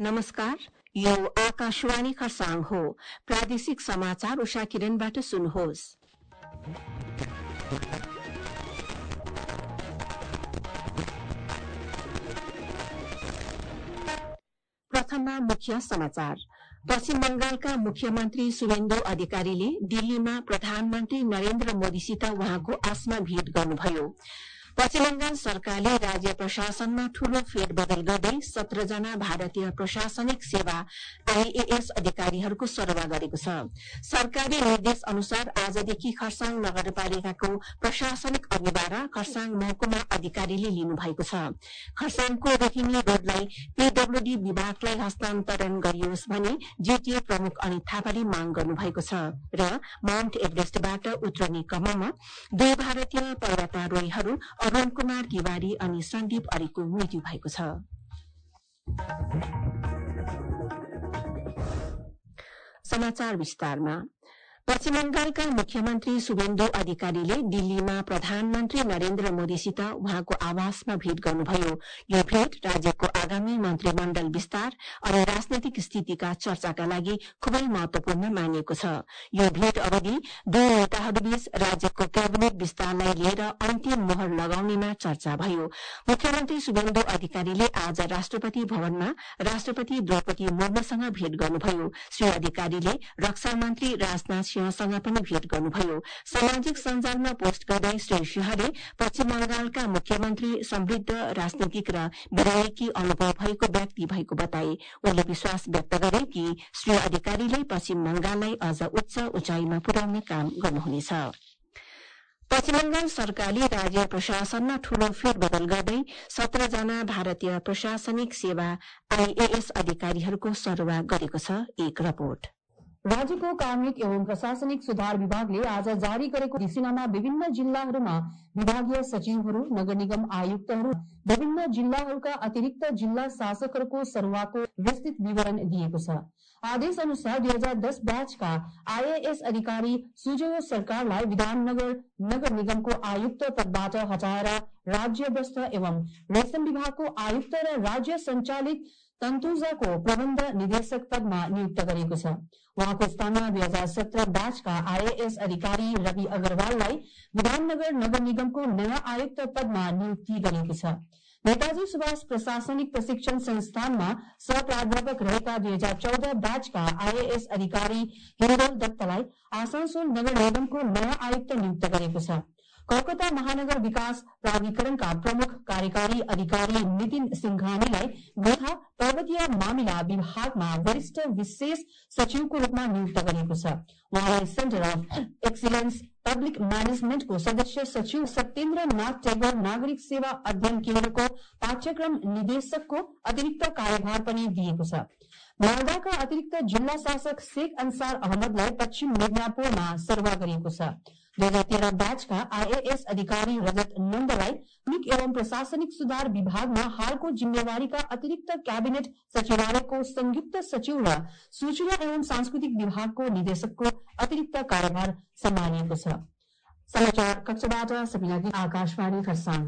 नमस्कार, यो आकाशवाणी खरसाङ हो। प्रादेशिक समाचार उषा किरणबाट सुन्नुहोस्। प्रथममा मुख्य समाचार। पश्चिम बंगालका मुख्यमन्त्री शुभेन्दु अधिकारीले दिल्लीमा प्रधानमन्त्री नरेन्द्र मोदीसित उहाँको आसमा भेट गर्नुभयो। पश्चिम बंगाल सरकारले राज्य प्रशासनमा ठूलो फेरबदल गर्दै 17 जना भारतीय प्रशासनिक सेवा आईएएस अधिकारीहरूको सरुवा गरेको छ। सरकारी निर्देश अनुसार आजदेखि खरसाङ नगरपालिकाको प्रशासनिक अभिभार खरसाङ महकुमा अधिकारीले लिनुभएको छ। खरसाङको रोहिणी रोडलाई पीडब्ल्यूडी विभागलाई हस्तान्तरण गरियोस् भनी जीटीए प्रमुख अनित थापाले माग गर्नुभएको छ र माउन्ट एभरेस्टबाट उत्रने क्रममा 2 भारतीय पर्वतारोहीहरू अरूण कुमार तिवारी अनि सन्दीप अरीको मृत्यु भएको छ। समाचार विस्तारमा। पश्चिम बंगालका मुख्यमन्त्री शुभेन्दु अधिकारीले दिल्लीमा प्रधानमन्त्री नरेन्द्र मोदीसित उहाँको आवासमा भेट गर्नुभयो। यो भेट राज्यको आगामी मन्त्रीमण्डल विस्तार अनि राजनैतिक स्थितिका चर्चाका लागि खुबै महत्वपूर्ण मानिएको छ। यो भेट अवधि दुई नेताहरूबीच राज्यको कैबिनेट विस्तारलाई लिएर अन्तिम मोहर लगाउनेमा चर्चा भयो। मुख्यमन्त्री शुभेन्दु अधिकारीले आज राष्ट्रपति भवनमा राष्ट्रपति द्रौपदी मुर्मुसँग भेट गर्नुभयो। श्री अधिकारीले रक्षा मन्त्री राजनाथ सिंहसँग पनि भेट गर्नुभयो। सामाजिक सञ्जालमा पोस्ट गर्दै श्री सिंहले पश्चिम बंगालका मुख्यमन्त्री समृद्ध राजनीतिक र विधायकी अनुभव भएको व्यक्ति भएको बताए। उनले विश्वास व्यक्त गरे कि श्री अधिकारीले पश्चिम बंगाललाई अझ उच्च उचाइमा पुर्याउने काम गर्नुहुनेछ। पश्चिम बंगाल सरकारले राज्य प्रशासनमा ठूलो फेरबदल गर्दै 17 जना भारतीय प्रशासनिक सेवा आईएएस अधिकारीहरूको सरुवा गरेको छ। एक रिपोर्ट। राज्यको कार्मिक एवं प्रशासनिक सुधार विभागले आज जारी गरेको अधिसूचनामा विभिन्न जिल्लाहरूमा विभागीय सचिवहरू, नगर निगम आयुक्तहरू, विभिन्न जिल्लाहरूका अतिरिक्त जिल्ला शासकहरूको सरुवाको विस्तृत विवरण दिएको छ। आदेश अनुसार 2010 ब्याचका आईएएस अधिकारी सुजय सरकारलाई विधाननगर नगर निगमको आयुक्त पदबाट हटाएर राज्य वस्त्र एवं रेशम विभागको आयुक्त र राज्य सञ्चालित तन्तुजाको प्रबन्ध निर्देशक पदमा नियुक्त गरेको छ। उहाँको स्थानमा 2017 ब्याचका आईएएस अधिकारी रवि अग्रवाललाई विधाननगर नगर निगमको नयाँ आयुक्त पदमा नियुक्ति गरेको छ। नेताजी सुभाष प्रशासनिक प्रशिक्षण संस्थानमा सहप्राध्यापक रहेका 2014 ब्याचका आईएएस अधिकारी हिन्दोल दत्तलाई आसनसोल नगर निगमको नयाँ आयुक्त नियुक्त गरेको छ। कोलकाता महानगर विकास प्राधिकरणका प्रमुख कार्यकारी अधिकारी नितिन सिंघानीलाई गोर्खा पर्वतीय मामिला विभागमा वरिष्ठ विशेष सचिवको रूपमा नियुक्त गरेको छ। उहाँलाई सेन्टर अफ एक्सिलेन्स पब्लिक म्यानेजमेन्टको सदस्य सचिव, सत्येन्द्र नाथ टेगोर नागरिक सेवा अध्ययन केन्द्रको पाठ्यक्रम निर्देशकको अतिरिक्त कार्यभार पनि दिएको छ। मालदाका अतिरिक्त जिल्ला शासक शेख अन्सार अहमदलाई पश्चिम मेदिनीपुरमा सरुवा गरिएको छ। 2013 ब्याचका आईएएस अधिकारी रजत नन्दलाई कार्मिक एवं प्रशासनिक सुधार विभागमा हालको जिम्मेवारीका अतिरिक्त क्याबिनेट सचिवालयको संयुक्त सचिव र सूचना एवं सांस्कृतिक विभागको निर्देशकको अतिरिक्त कार्यभार सम्हालिएको छ। समाचार कक्षबाट सबिना आकाशवाणी खरसाङ।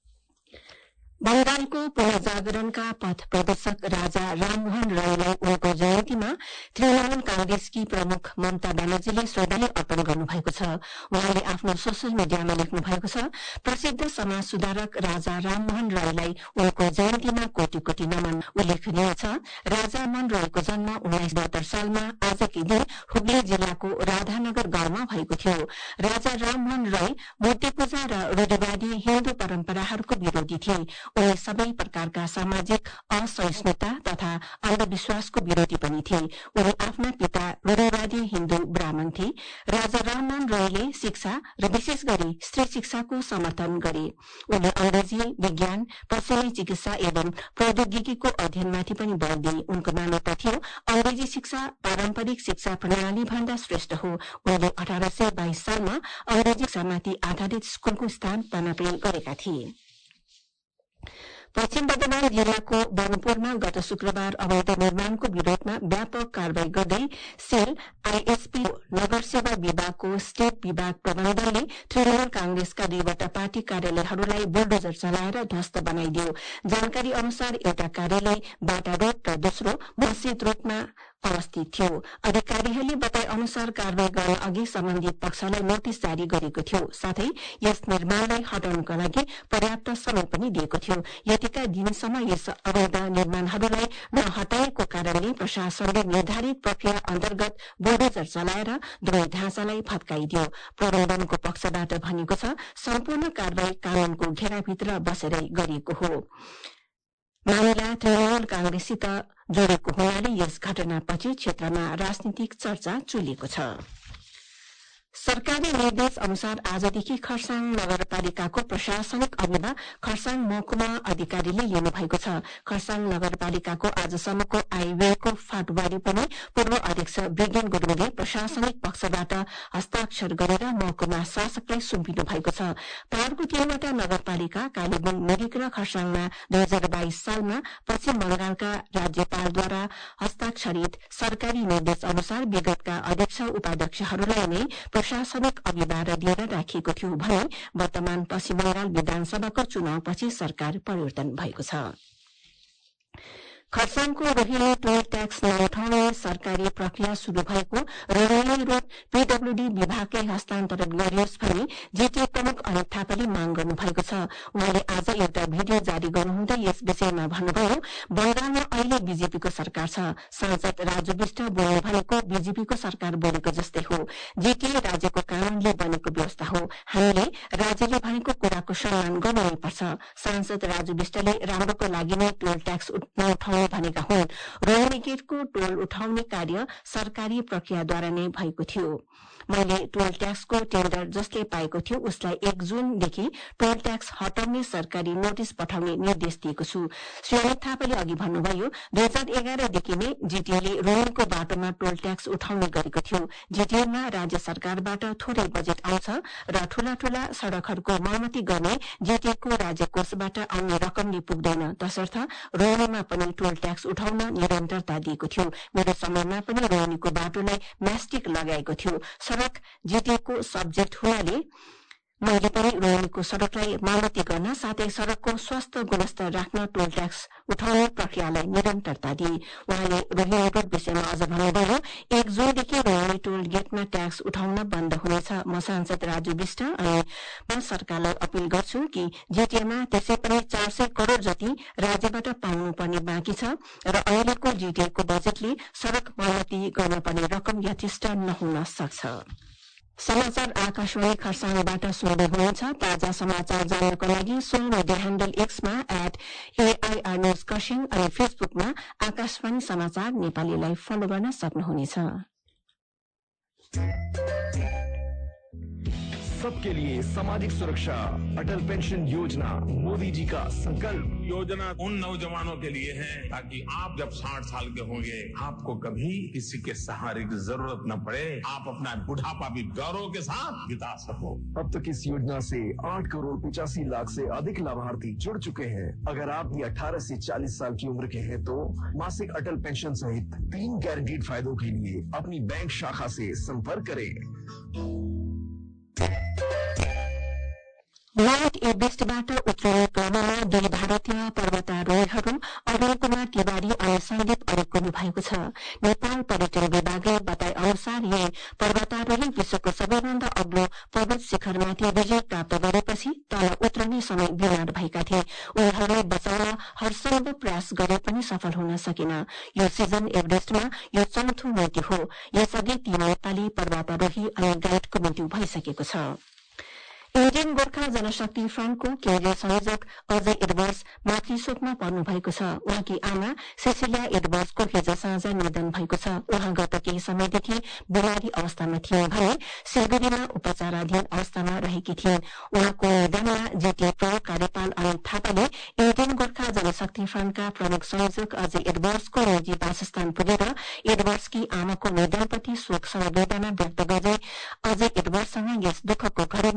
बंगालको पुनर्जागरणका पथ प्रदर्शक राजा राममोहन रायलाई उनको जयन्तीमा तृणमूल कांग्रेसकी प्रमुख ममता ब्यानर्जीले श्रद्धाञ्जली अर्पण गर्नुभएको छ। उहाँले आफ्नो सोशल मिडियामा लेख्नु भएको छ, प्रसिद्ध समाज सुधारक राजा राममोहन रायलाई उनको जयन्तीमा कोटि कोटि नमन। उल्लेखनीय छ, राजा मोहन रायको जन्म 1972 सालमा आजकै दिन हुगली जिल्लाको राधानगर गाउँमा भएको थियो। राजा राममोहन राय मूर्ति पूजा र रूढिवादी हिन्दू परम्पराहरूको विरोधी थिए। उनी सबै प्रकारका सामाजिक असहिष्णुता तथा अन्धविश्वासको विरोधी पनि थिए। उनी आफ्ना पिता रूढिवादी हिन्दू ब्राह्मण थिए। राजा राममोहन रायले शिक्षा र विशेष गरी स्त्री शिक्षाको समर्थन गरे। उनले अंग्रेजी, विज्ञान, पश्चिमी चिकित्सा एवं प्रौद्योगिकीको अध्ययनमाथि पनि बल दिए। उनको मान्यता थियो अंग्रेजी शिक्षा पारम्परिक शिक्षा प्रणाली भन्दा श्रेष्ठ हो। उनले 1822 सालमा अंग्रेजी शिक्षामाथि आधारित स्कूलको स्थापना गरेका थिए। पश्चिम बर्धमान जिल्लाको बनपुरमा गत शुक्रबार अवैध निर्माणको विरोधमा व्यापक कारवाही गर्दै सेल आईएसपी नगर सेवा विभागको स्टेट विभाग प्रबन्धनले तृणमूल कांग्रेसका 2वटा पार्टी कार्यालयहरूलाई बुलडोजर चलाएर ध्वस्त बनाइदियो। जानकारी अनुसार एउटा कार्यालय बाटा रोड र दोस्रो मस्जिद रोडमा अवस्थित थियो। अधिकारीहरूले बताए अनुसार कारवाही गर्न अघि सम्बन्धित पक्षलाई नोटिस जारी गरेको थियो, साथै यस निर्माणलाई हटाउनका लागि पर्याप्त समय पनि दिएको थियो। यतिका दिनसम्म यस अवैध निर्माणहरूलाई नहटाएको कारणले प्रशासनले निर्धारित प्रक्रिया अन्तर्गत बुलडोजर चलाएर दुवै ढाँचालाई भत्काइदियो। प्रबन्धनको पक्षबाट भनेको छ सम्पूर्ण कारवाही कानूनको घेराभित्र बसेरै गरिएको हो। मामिला तृणमूल कांग्रेससित जोडेको हुनाले यस घटनापछि क्षेत्रमा राजनीतिक चर्चा चुलेको छ। सरकारी निर्देश अनुसार आजदेखि खरसाङ नगरपालिकाको प्रशासनिक अभिभार खरसाङ महकुमा अधिकारीले लिनु भएको छ। खरसाङ नगरपालिकाको आजसम्मको आयव्ययको फाटवारी पनि पूर्व अध्यक्ष ब्रिगेन गुरुङले प्रशासनिक पक्षबाट हस्ताक्षर गरेर महकुमा शासकलाई सुम्पिनु भएको छ। पहाड़को 3वटा नगरपालिका कालेबुङ, मिरिक र खरसाङमा 2022 सालमा पश्चिम बंगालका राज्यपालद्वारा हस्ताक्षरित सरकारी निर्देश अनुसार विगतका अध्यक्ष उपाध्यक्षहरूलाई नै प्रशासनिक अभिभार दिएर राखिएको थियो भने वर्तमान पश्चिम बंगाल विधानसभाको चुनावपछि सरकार परिवर्तन भएको छ। खरसाङको रोहिणी टोल ट्याक्स नउठाउने सरकारी प्रक्रिया शुरू भएको रोहिणी रोड पीडब्ल्यूडी विभागले हस्तान्तरण गरियोस् भनी जीटीए प्रमुख अनित थापाले माग गर्नु भएको छ। उहाँले आज एउटा भिडियो जारी गर्नुहुँदै यस विषयमा भन्नुभयो, बंगालमा अहिले बीजेपीको सरकार छ। सांसद राजु विष्ट बोल्नु भनेको बीजेपीको सरकार बोलेको जस्तै हो। जीटीए राज्यको कानूनले बनेको व्यवस्था हो। हामीले राज्यले भनेको कुराको सम्मान गर्नुपर्छ। सांसद राजु विष्टले राम्रोको लागि नै टोल ट्याक्स नउठाउने भनेका हुन्। रोहिणी गेटको टोल उठाउने कार्य सरकारी प्रक्रियाद्वारा नै भएको थियो। मैले टोल ट्याक्सको टेन्डर जसले पाएको थियो उसलाई 1 जुनदेखि टोल ट्याक्स हटाउने सरकारी नोटिस पठाउने निर्देश दिएको छु। श्री अनित थापाले अघि भन्नुभयो, 2011 देखि नै जीटीएले रोहिणीको बाटोमा टोल ट्याक्स उठाउने गरेको थियो। जीटीएमा राज्य सरकारबाट थोरै बजेट आउँछ र ठूला ठूला सड़कहरूको मरम्मति गर्ने जीटीएको राज्य कोषबाट आउने रकमले पुग्दैन। तसर्थ रोहिणीमा पनि टोल ट्याक्स उठाउन निरन्तरता दिएको थियो। मेरो समयमा पनि रोहिणीको बाटोलाई म्यास्टिक लगाएको थियो। सड़क जीटीएको सब्जेक्ट हुनाले मैले पनि रोहिणीको सड़कलाई मरम्मति गर्न साथै सड़कको स्वास्थ्य गुणस्तर राख्न टोल ट्याक्स उठाउने प्रक्रियालाई निरन्तरता दिए। उहाँले रोहिणी रोड विषयमा अझ भन्नुभयो, 1 जुनदेखि रोहिणी टोल गेटमा ट्याक्स उठाउन बन्द हुनेछ। म सांसद राजु विष्ट अनि म सरकारलाई अपील गर्छु कि जीटीएमा त्यसै पनि 400 करोड़ जति राज्यबाट पाउनुपर्ने बाँकी छ र अहिलेको जीटीएको बजेटले सड़क मरम्मति गर्नुपर्ने रकम यथेष्ट नहुन सक्छ। समाचार आकाशवाणी खरसाङबाट सुन्दै हुनुहुन्छ। ताजा समाचार जान्नको लागि सोशल मिडिया ह्यान्डल एक्समा @AIR न्यूज खरसाङ अनि फेसबुकमा आकाशवाणी समाचार नेपालीलाई फलो गर्न सक्नुहुनेछ। सबके लिए सामाजिक सुरक्षा, अटल पेंशन योजना मोदी जी का संकल्प। योजना उन नौजवानों के लिए है ताकि आप जब 60 साल के होंगे आपको कभी किसी के सहारे की जरूरत न पड़े, आप अपना बुढ़ापा भी गौरव के साथ बिता सको। अब तक इस योजना से 8 करोड़ 85 लाख से अधिक लाभार्थी जुड़ चुके हैं। अगर आप भी 18 से 40 साल की उम्र के हैं तो मासिक अटल पेंशन सहित 3 गारंटीड फायदों के लिए अपनी बैंक शाखा से संपर्क करें। माउन्ट एभरेस्टबाट उत्रिने क्रममा 2 भारतीय पर्वतारोहीहरू अरुण कुमार तिवारी अनि सन्दीप अरिकको भएको छ। नेपाल पर्यटन विभागले बताए अनुसार यी पर्वतारोही विश्वको सबैभन्दा अग्लो पर्वत शिखरमाथि विजय प्राप्त गरेपछि तल उत्रने समय बिमार भएका थिए। उनीहरूलाई बचाउन हरसम्भव प्रयास गरे पनि सफल हुन सकेन। यो सिजन एभरेस्टमा यो चौथो मृत्यु हो। यसअघि 3 नेपाली पर्वतारोही अनि गाइडको मृत्यु भइसकेको छ। इन्डियन गोर्खा जनशक्ति फ्रन्टको केन्द्रीय संयोजक अजय एडवर्ड्स मातृशोकमा पर्नु भएको छ। उहाँकी आमा सेसिलिया एडवर्ड्सको हिज साँझ निधन भएको छ। उहाँ गत केही समयदेखि बिमारी अवस्थामा थिए भने सिलगढ़ीमा उपचाराधीन अवस्थामा रहेकी थिइन्। उहाँको निधनमा जीटीए प्रमुख कार्यपाल अनित थापाले इन्डियन गोर्खा जनशक्ति फ्रन्टका प्रमुख संयोजक अजय एडवर्ड्सको निजी वासस्थान पुगेर एडवर्ड्सकी आमाको निधनप्रति शोक संवेदना व्यक्त गर्दै अजय एडवर्ड्ससँग यस दुःखको घडीमा साथ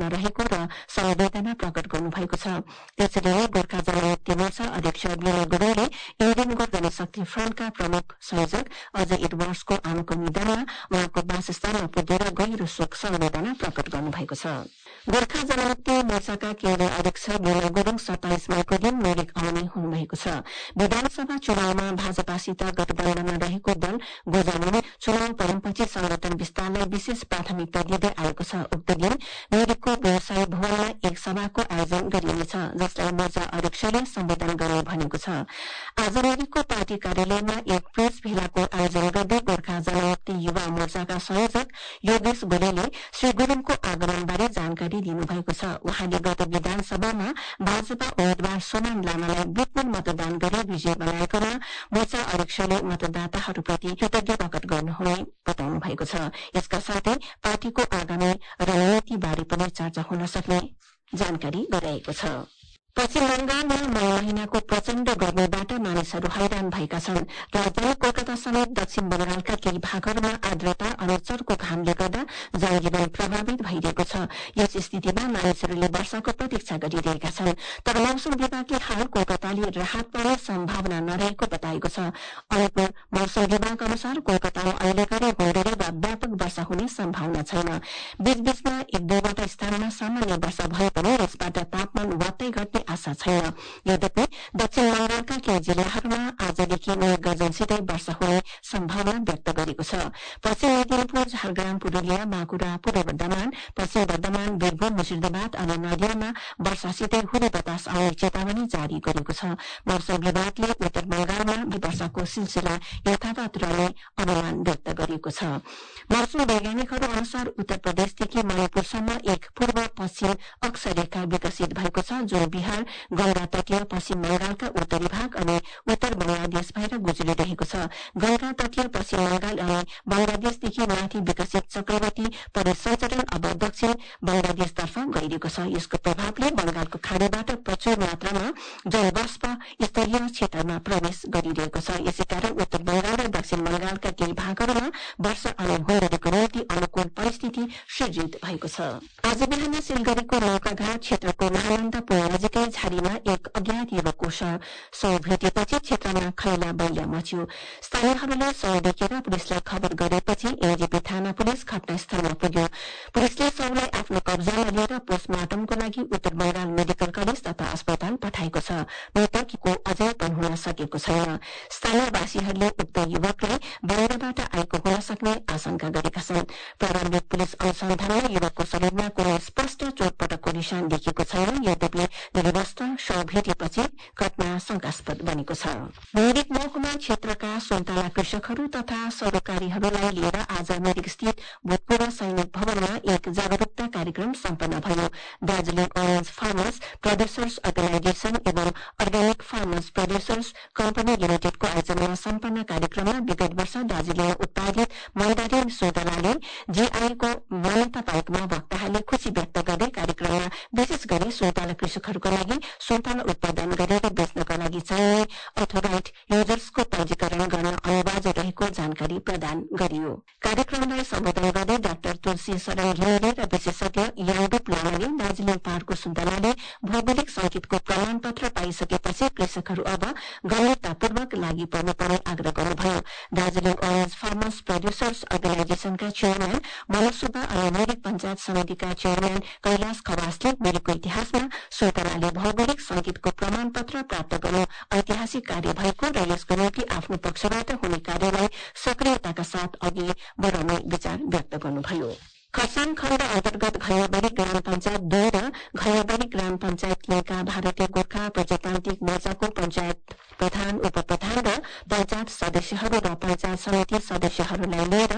दुखमा रहेको र संवेदना प्रकट गर्नुभएको छ। त्यसरी नै गोर्खा जनमुक्ति मोर्चा अध्यक्ष विनय गुरुङले इन्डियन गोर्खा जनशक्ति फ्रन्टका प्रमुख संयोजक अजय एडवर्ड्सको आमाको निधनमा उहाँको वासस्थानमा पुगेर गहिरो शोक संवेदना प्रकट गर्नुभएको छ। गोर्खा जनमुक्ति मोर्चाका केन्द्रीय अध्यक्ष विनय गुरुङ 27 मईको दिन मिरिक आउने हुनुभएको छ। विधानसभा चुनावमा भाजपासित गठबन्धनमा रहेको दल गोजामुले चुनाव परिपछि संगठन विस्तारलाई विशेष प्राथमिकता दिँदै आएको छ। उक्त दिन मिरिकको व्यवसायी भवनमा एक सभाको आयोजन गरिनेछ, जसलाई मोर्चा अध्यक्षले सम्बोधन गर्ने भनेको छ। आज मिरिकको पार्टी कार्यालयमा एक प्रेस भेलाको आयोजन गर्दै गोर्खा जनमुक्ति युवा मोर्चाका संयोजक योगेश गोलेले श्री गुरुङको आगमनबारे जानकारी दिनुभएको छ। उहाँले गत विधानसभामा भाजपा उम्मेद्वार सोमान लामालाई विपुल मतदान गरेर विजय बनाएकोमा मोर्चा अध्यक्षले मतदाताहरूप्रति कृतज्ञता प्रकट गर्नुहुने बताउनु भएको छ। यसका साथै पार्टीको आगामी रणनीतिबारे पनि चर्चा हुन सक्ने जानकारी गराएको छ। पश्चिम बंगालमा मई महिनाको प्रचण्ड गर्मीबाट मानिसहरू हैरान भएका छन्। राजधानी कोलकाता समेत दक्षिण बंगालका केही भागहरूमा आर्द्रता अनि चर्को घामले गर्दा जनजीवन प्रभावित भइरहेको छ। यस स्थितिमा मानिसहरूले वर्षाको प्रतीक्षा गरिरहेका छन्, तर मौसम विभागले हाल कोलकाताले राहत पाउने सम्भावना नरहेको बताएको छ। अलिपुर मौसम विभाग अनुसार कोलकातामा अहिले गरी हुँदो वा व्यापक वर्षा हुने सम्भावना छैन। बीचबीचमा एक दुईवटा स्थानमा सामान्य वर्षा भए पनि यसबाट तापमान वात्तै घट्ने आशा छैन। यद्यपि दक्षिण बंगालका केही जिल्लाहरूमा आजदेखि मेघ गर्जनसितै वर्षा हुने सम्भावना व्यक्त गरेको छ। पश्चिम मेदिनीपुर, झारग्राम, पुरुलिया, बाँकुड़ा, पूर्व वर्धमान, पश्चिम वर्धमान, वीरभूम, मुर्शिदाबाद अनि नदियामा वर्षासितै हुरी बतास आउने चेतावनी जारी गरेको छ। मौसम विभागले उत्तर बंगालमा वर्षाको सिलसिला यथावत रहने अनुमान व्यक्त गरेको छ। मौसम वैज्ञानिकहरू अनुसार उत्तर प्रदेशदेखि मणिपुरसम्म एक पूर्व पश्चिम अक्षरेखा विकसित भएको छ, जो बिहार, गंगा तटीय पश्चिम बंगालका उत्तरी भाग अनि उत्तर बंगलादेश भएर गुज्रिरहेको छ। गंगा तटीय पश्चिम बंगाल अनि बंगलादेशदेखि माथि विकसित चक्रवर्ती परिसञ्चरण अब दक्षिण बंगलादेशतर्फ गइरहेको छ। यसको प्रभावले बंगालको खाडीबाट प्रचुर मात्रामा जलवाष्प स्तरीय क्षेत्रमा प्रवेश गरिरहेको छ। यसैकारण उत्तर बंगाल र दक्षिण बंगालका केही भागहरूमा वर्षा अनि हुँदोको निम्ति अनुकूल परिस्थिति सृजित भएको छ। आज बिहान सिलगढ़ीको नौकाघाट क्षेत्रको महानन्दा पुल नजिकै झारीमा एक अज्ञात युवकको शव भेटेपछि क्षेत्रमा खैला बैला मच्यो। स्थानीयहरूले शव देखेर पुलिसलाई खबर गरेपछि एनजेपी थाना पुलिस घटनास्थलमा पुग्यो। पुलिसले शवलाई आफ्नो कब्जामा लिएर पोस्टमार्टमको लागि उत्तर बंगाल मेडिकल कलेज तथा अस्पताल पठाएको छ। मृतकको अझै पनि हुन सकेको छैन। स्थानीयवासीहरूले उक्त युवकलाई बाहिरबाट आएको हुन सक्ने आशंका गरेका छन्। प्रारम्भिक पुलिस अनुसन्धानमा युवकको शरीरमा कुनै स्पष्ट चोटपटकको निशान देखिएको छैन। यद्यपि निरवस्था शव भेटेपछि घटना शंकास्पद बनेको छ। मिरिक महकुमा क्षेत्रका सुन्तला कृषकहरू तथा सरोकारीहरूलाई लिएर आज मिरिक स्थित भूतपूर्व सैनिक भवनमा एक जागरूकता कार्यक्रम सम्पन्न भयो। Darjeeling orange farmers producers organisation एवं अर्ग्यानिक फार्मर्स प्रोड्युसर्स कम्पनी लिमिटेडको आयोजनामा सम्पन्न कार्यक्रममा विगत वर्ष दार्जीलिङमा उत्पादित मैदानी सुन्तलाले जीआईको मान्यता पाएकोमा वक्ताहरूले खुशी व्यक्त गर्दै कार्यक्रममा विशेष गरी सुन्तला कृषकहरूका लागि सुन्तला उत्पादन गरेर बेच्नका लागि चाहिने अथोराइट युजर्सको पञ्जीकरण गर्न अनिवार्य रहेको जानकारी प्रदान गरियो। कार्यक्रमलाई सम्बोधन गर्दै डाक्टर तुलसी शरण घिमिरे र विशेषज्ञ याङडुप लामाले दार्जीलिङ पहाड़को सुन्तलाले भौगोलिक संकेतको प्रमाणपत्र पाइसकेपछि कृषकहरू अब गम्भीरतापूर्वक लागि पर्नुपर्ने आग्रह गर्नुभयो। दार्जीलिङ ओरेन्ज फार्मर्स प्रोड्युसर्स अर्गनाइजेशनका चेयरम्यान मनोज सुब्बा अनि मिरिक पञ्चायत समितिका चेयरम्यान कैलाश खवासले मिरिकको इतिहासमा सुन्तलाले भौगोलिक संकेतको प्रमाणपत्र प्राप्त गर्नु ऐतिहासिक कार्य भएको र यसको निम्ति आफ्नो पक्षबाट हुने कार्यलाई सक्रियताका साथ अघि बढ़ाउने विचार व्यक्त गर्नुभयो। खरसाङ खण्ड अन्तर्गत घैयाबारी ग्राम पञ्चायत 2 र घैयाबारी ग्राम पञ्चायत 3 का भारतीय गोर्खा प्रजातान्त्रिक मोर्चाको पञ्चायत प्रधान, उपप्रधान र पञ्चायत सदस्यहरू र पञ्चायत समिति सदस्यहरूलाई लिएर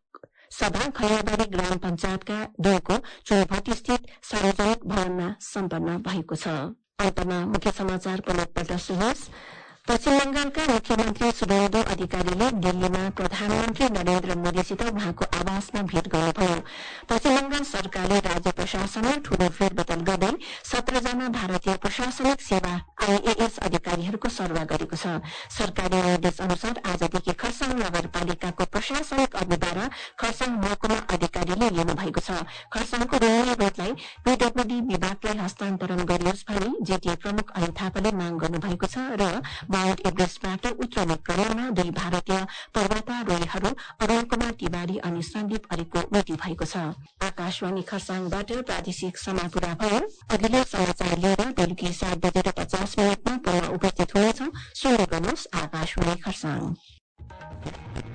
सभा खैयाबारी ग्राम पञ्चायतका 2 को चौभटी स्थित सार्वजनिक भवनमा सम्पन्न भएको छ। अन्तमा मुख्य समाचार पुनः पल्ट सुन्नुहोस्। पश्चिम बंगालका मुख्यमन्त्री शुभेन्दु अधिकारीले दिल्लीमा प्रधानमन्त्री नरेन्द्र मोदीसित उहाँको आवासमा भेट गर्नुभयो। पश्चिम बंगाल सरकारले राज्य प्रशासनमा ठूलो फेरबदल गर्दै 17 जना भारतीय प्रशासनिक सेवा आईएएस अधिकारीहरूको सरुवा गरेको छ। सरकारी निर्देश अनुसार आजदेखि खरसाङ नगरपालिकाको प्रशासनिक अवधिद्वारा खरसाङ महकुमा अधिकारीले लिनुभएको छ। खरसाङको रोहिणी रोडलाई पीडब्ल्यूडी विभागलाई हस्तान्तरण गरियोस् भनी जेटीए प्रमुख अनित थापाले माग गर्नुभएको छ र माउन्ट एभरेस्टबाट उत्रने क्रममा 2 भारतीय पर्वतारोहीहरू अरूण कुमार तिवारी अनि सन्दीप अरिको मृत्यु भएको छ। आकाशवाणी खरसाङबाट प्रादेशिक समाचार पूरा भयो। अघिल्लो समाचार लिएर बेलुकी 7:50 पुनः उपस्थित हुनेछौं। सुन्दै गर्नुहोस् आकाशवाणी खरसाङ।